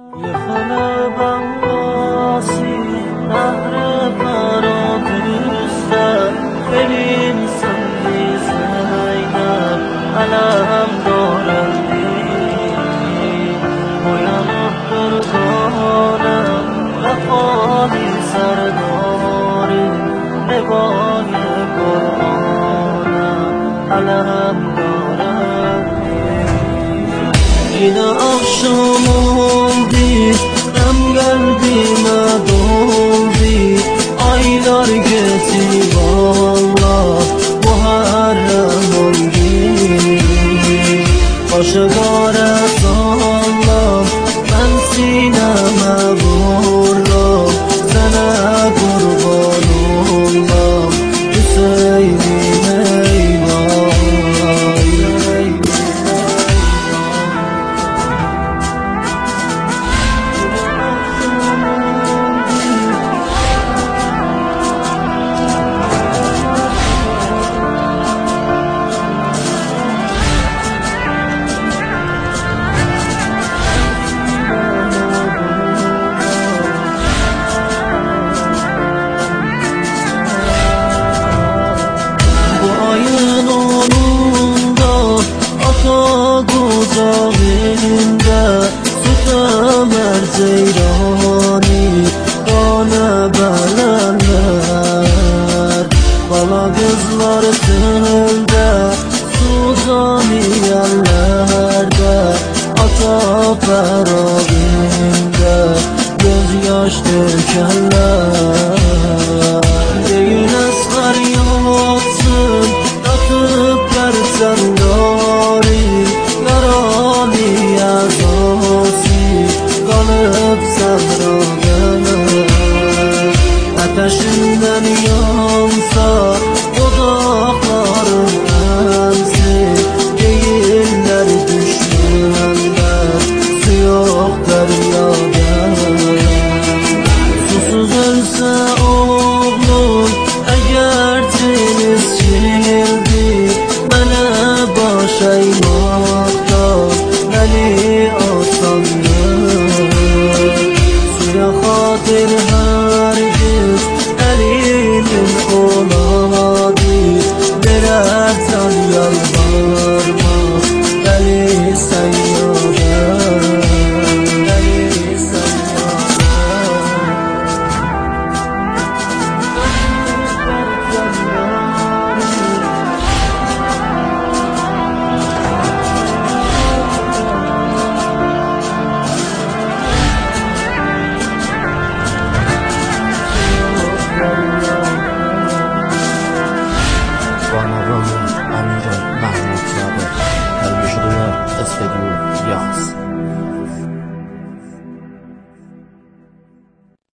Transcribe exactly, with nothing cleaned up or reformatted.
یه خلبم باسی نهر پراتوسته بریم سندی زینب علم دارندی بایم قربانم وفای سرداری نگاه قربانم علم دارندی این akşamoldi nem kalbime doldi aylar geçti valla muharrem oldu aşıkare sallam ben sineme vurdum sana kurban olmam Hüseyin'im eyvah Kucağında süt ömer ceyrani Kana belenler Bala kızlar tünelde Suzani yerlerde Ata perabinde Göz yaş dökerler Değil esmer yatsın Yatıp versen yari Yarali yazası kalıp sabrağına Ateşinden yansa odaklarım emsin Değiller düşmanlar su yok deryada Susuz ölse oğlum eğer deniz çildi Bana baş eğmaktan beni atandır Suya hatir hergiz elimin oladı Derersen yalvarma beni sen yollar Beni sen بانوان امیر محمود زاده تلویزیون استودیو یاس